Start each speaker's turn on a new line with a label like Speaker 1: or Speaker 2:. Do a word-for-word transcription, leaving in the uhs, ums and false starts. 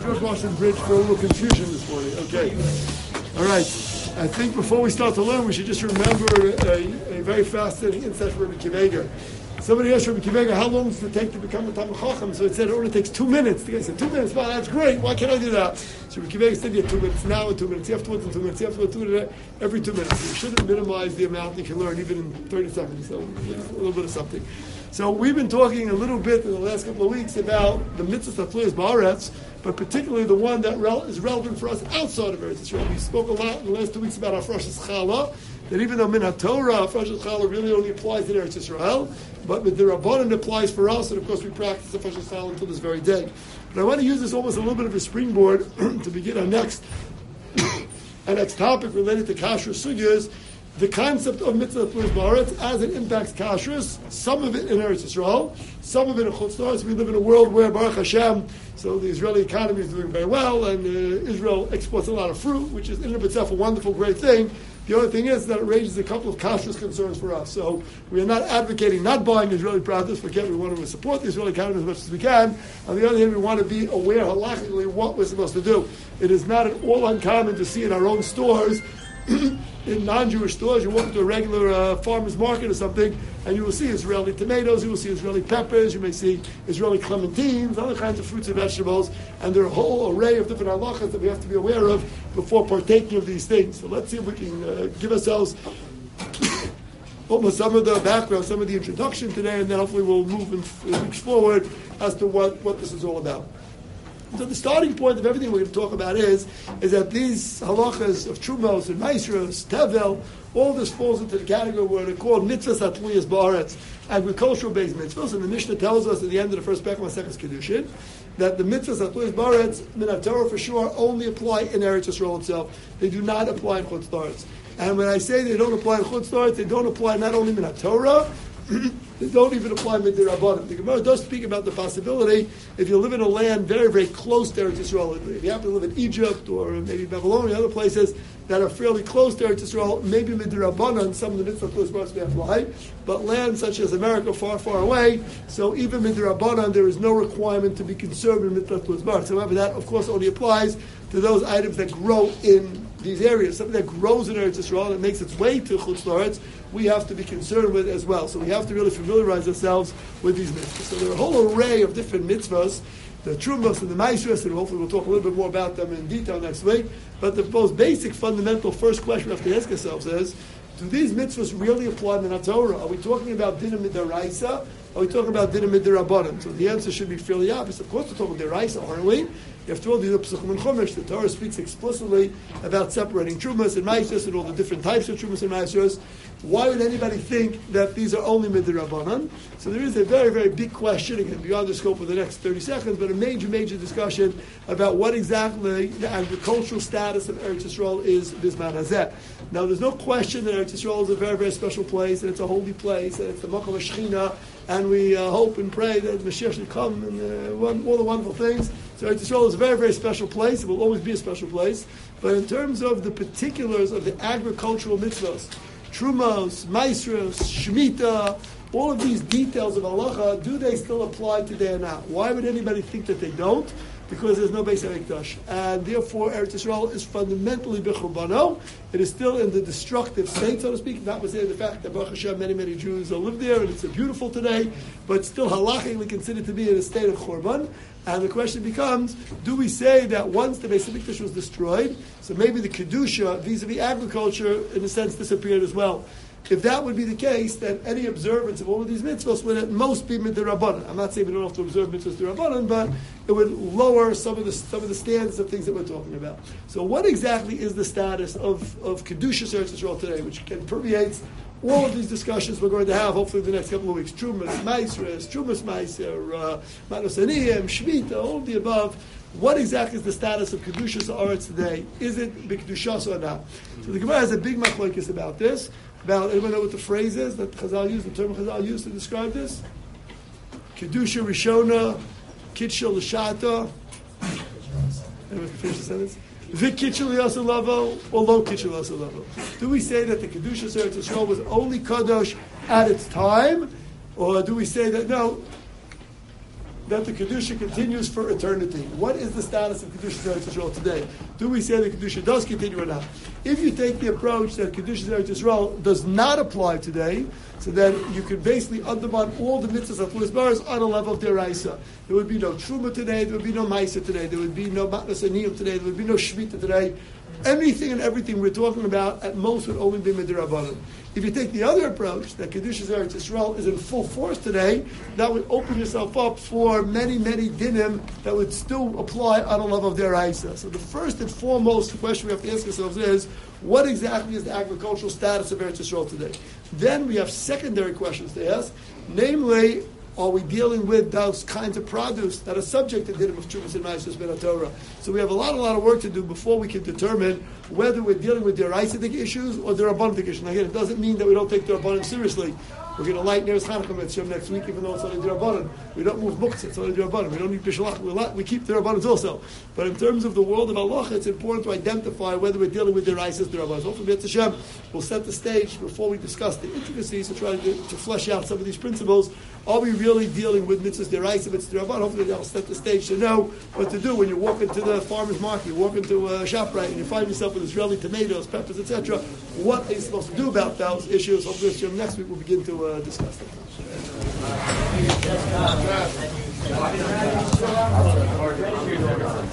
Speaker 1: George Washington Bridge for a little confusion this morning. Okay. All right. I think before we start to learn, we should just remember a, a very fascinating insight from Rabbi Akiva Eiger. Somebody asked Rabbi Akiva Eiger, how long does it take to become a Talmid Chacham? So it said it only takes two minutes. The guy said, two minutes? Wow, that's great. Why can't I do that? So Rabbi Akiva Eiger said, yeah, two minutes now and two minutes afterwards and two minutes afterwards, two minutes every two minutes. You shouldn't minimize the amount you can learn, even in thirty seconds. So a little bit of something. So we've been talking a little bit in the last couple of weeks about the mitzvahs Hatluyas Ba'aretz, but particularly the one that rel- is relevant for us outside of Eretz Yisrael. We spoke a lot in the last two weeks about Hafrashas Chala, that even though Min HaTorah, Hafrashas Chala really only applies in Eretz Yisrael, but the Rabbanan applies for us, and of course we practice Hafrashas Chala until this very day. But I want to use this almost a little bit of a springboard to begin our next, our next topic related to Kashrus Sugyas, the concept of mitzvah Hatluyas Ba'aretz as it impacts kashrus, some of it in Eretz Yisrael, some of it in Chutz La'aretz. We live in a world where, Baruch Hashem, so the Israeli economy is doing very well, and uh, Israel exports a lot of fruit, which is in and of itself a wonderful, great thing. The only thing is that it raises a couple of kashrus concerns for us. So we are not advocating not buying Israeli produce. Forget, we want to support the Israeli economy as much as we can. On the other hand, we want to be aware halachically what we're supposed to do. It is not at all uncommon to see in our own stores in non-Jewish stores, you walk into a regular uh, farmer's market or something, and you will see Israeli tomatoes, you will see Israeli peppers, you may see Israeli clementines, other kinds of fruits and vegetables, and there are a whole array of different halachas that we have to be aware of before partaking of these things. So let's see if we can uh, give ourselves almost some of the background, some of the introduction today, and then hopefully we'll move in, in weeks forward as to what, what this is all about. So the starting point of everything we're going to talk about is, is that these halachas of Trumos and Maisros, Tevel, all this falls into the category where they're called mitzvahs Hatluyas Ba'aretz, agricultural-based mitzvahs. And the Mishnah tells us at the end of the first parak of Maseches Kedushin that the mitzvahs Hatluyas Ba'aretz, Min HaTorah for sure, only apply in Eretz Yisrael itself. They do not apply in Chutz La'aretz. And when I say they don't apply in Chutz La'aretz, they don't apply not only Min HaTorah, they don't even apply Middir Rabbanan. The Gemara does speak about the possibility, if you live in a land very, very close to Eretz Yisrael, if you happen to live in Egypt or maybe Babylonia, other places that are fairly close to Eretz Yisrael, maybe Middir Rabbanan, some of the mitzvah close parts may apply, but lands such as America, far, far away, so even Middir Rabbanan, there is no requirement to be concerned with mitzvah close parts. However, that of course only applies to those items that grow in these areas. Something that grows in Eretz Yisrael and makes its way to Chutz La'aretz, we have to be concerned with as well. So we have to really familiarize ourselves with these mitzvahs. So there are a whole array of different mitzvahs, the Trumos and the Maisros, and hopefully we'll talk a little bit more about them in detail next week. But the most basic, fundamental first question we have to ask ourselves is, do these mitzvahs really apply in the Torah? Are we talking about Dinah Midaraisa? Are we talking about Dinah Midarabanan? So the answer should be fairly obvious. Of course we're talking Deraisa, aren't we? After all, the Pesuchim and Chumash, the Torah speaks explicitly about separating Trumas and Maisros and all the different types of Trumas and Maisros. Why would anybody think that these are only Midirabanan? So there is a very, very big question, again, beyond the scope of the next thirty seconds, but a major, major discussion about what exactly the agricultural status of Eretz Yisrael is Bisman Hazeh. Now, there's no question that Eretz Yisrael is a very, very special place, and it's a holy place, and it's the Makom HaShechina, and we uh, hope and pray that Mashiach should come and uh, one, all the wonderful things. So Eretz Yisrael is a very, very special place. It will always be a special place. But in terms of the particulars of the agricultural mitzvahs, Trumos, Maisros, Shemitah, all of these details of halacha, do they still apply today or not? Why would anybody think that they don't? Because there's no Beis HaMikdash. And therefore, Eretz Yisrael is fundamentally b'churbano. It is still in the destructive state, so to speak, notwithstanding the fact that Baruch Hashem, many, many Jews live there, and it's beautiful today, but still halachically considered to be in a state of churban. And the question becomes, do we say that once the Beis HaMikdash was destroyed, so maybe the Kedusha, vis-a-vis agriculture, in a sense, disappeared as well? If that would be the case, then any observance of all of these mitzvahs would at most be midrabanan. I'm not saying we don't have to observe mitzvahs derabanan, but it would lower some of the some of the standards of things that we're talking about. So, what exactly is the status of of Kedushas Eretz Yisrael today, which can permeate all of these discussions we're going to have, hopefully, in the next couple of weeks? Trumas, Maisres, Trumas Maiser, uh, Manos Aniyim, Shemitah, all of the above. What exactly is the status of Kedushas Haaretz today? Is it B'Kedushas or not? So the Gemara has a big machlokes about this. About, anyone know what the phrase is that Chazal used, the term Chazal used to describe this? Kedusha Rishona, Kitshel L'Shata. Anyone can finish the sentence? V'Kitshel Yasalavo, or Lo Kitshel Yasalavo. Do we say that the Kedusha Eretz Yisrael was only Kadosh at its time? Or do we say that, no, that the Kedusha continues for eternity. What is the status of Kedusha Eretz Yisrael today? Do we say the Kedusha does continue or not? If you take the approach that Kedusha Eretz Yisrael does not apply today, so then you could basically undermine all the mitzvahs of Chulas Baras on a level of Deraisa. There would be no Truma today, there would be no Maisa today, there would be no Matnas Aniyim today, there would be no Shemitah today. Anything and everything we're talking about at most would only be Midrabanan. If you take the other approach, that Kedusha Eretz Yisrael is in full force today, that would open yourself up for many, many dinim that would still apply on a level of Deraisa. So the first and foremost question we have to ask ourselves is, what exactly is the agricultural status of Eretz Yisrael today? Then we have secondary questions to ask, namely, are we dealing with those kinds of produce that are subject to dinim of Trumas and Ma'asos Ben Torah? So we have a lot, a lot of work to do before we can determine whether we're dealing with Deraisitic issues or Derabanan issues. Now again, it doesn't mean that we don't take Derabanan seriously. We're going to light Neres Hanukkah Mitzvah next week, even though it's only Derabanan. We don't move Muktzah, it's only Derabanan. We don't need Bishalach. We, we keep Derabanans also. But in terms of the world of Allah, it's important to identify whether we're dealing with Deraisis, Derabanan. Hopefully, B'ez Hashem, we'll set the stage before we discuss the intricacies to try to, to flesh out some of these principles. Are we really dealing with mitzvahs Deraisa, mitzvahs Derabanan? Hopefully, that'll set the stage to know what to do when you walk into the farmer's market, you walk into a ShopRite, and you find yourself with Israeli tomatoes, peppers, et cetera. What are you supposed to do about those issues? Hopefully, next week we'll begin to uh, discuss them.